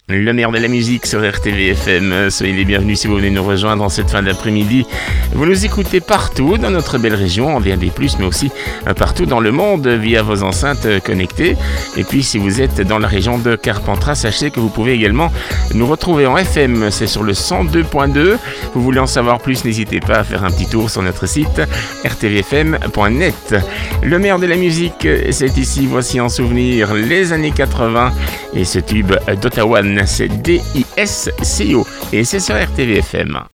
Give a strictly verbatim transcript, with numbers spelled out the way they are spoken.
Le meilleur de la musique sur R T V F M. Soyez les bienvenus si vous venez nous rejoindre en cette fin d'après-midi. Vous nous écoutez partout dans notre belle région, en D A B plus, mais aussi partout dans le monde via vos enceintes connectées. Et puis si vous êtes dans la région de Carpentras, sachez que vous pouvez également nous retrouver en F M. C'est sur le cent deux point deux. Vous voulez en savoir plus, n'hésitez pas à faire un petit tour sur notre site r t v f m point net. Le meilleur de la musique, c'est ici. Voici en souvenir les années quatre-vingts et ce tube d'Ottawa. C'est D I S C O et c'est sur R T V F M.